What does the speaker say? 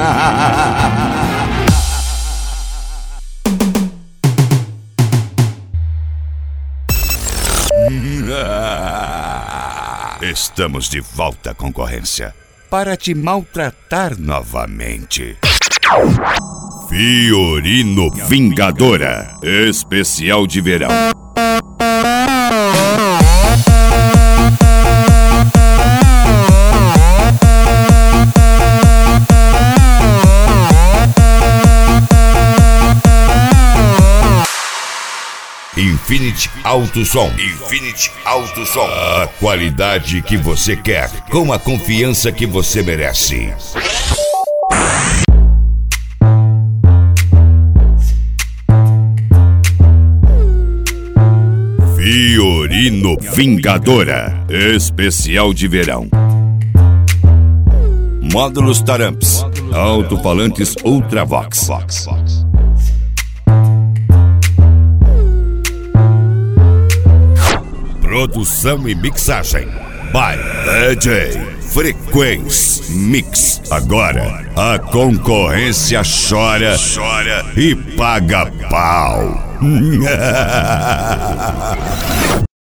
Estamos de volta, concorrência, para te maltratar novamente. Fiorino Vingadora, especial de verão. Infinity Alto Som. Infinity Alto Som. A qualidade que você quer, com a confiança que você merece. Fiorino Vingadora, especial de verão. Módulos Taramps, alto-falantes Ultravox. Produção e mixagem by DJ Frequência Mix. Agora a concorrência chora e paga pau.